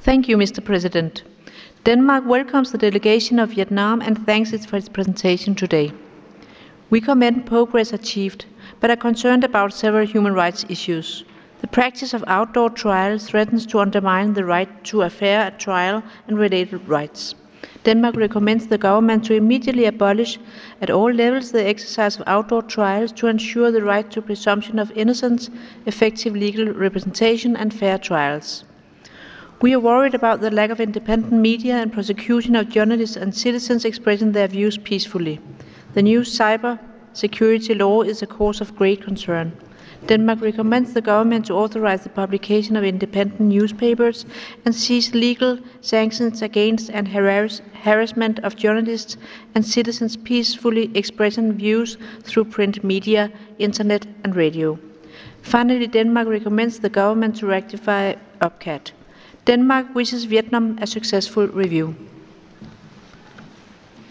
Thank you, Mr. President. Denmark welcomes the delegation of Vietnam and thanks it for its presentation today. We commend progress achieved, but are concerned about several human rights issues. The practice of outdoor trials threatens to undermine the right to a fair trial and related rights. Denmark recommends the government to immediately abolish at all levels the exercise of outdoor trials to ensure the right to presumption of innocence, effective legal representation and fair trials. We are worried about the lack of independent media and prosecution of journalists and citizens expressing their views peacefully. The new cyber security law is a cause of great concern. Denmark recommends the government to authorize the publication of independent newspapers and seize legal sanctions against and harassment of journalists and citizens peacefully expressing views through print media, internet and radio. Finally, Denmark recommends the government to rectify UPCAT. Denmark wishes Vietnam a successful review.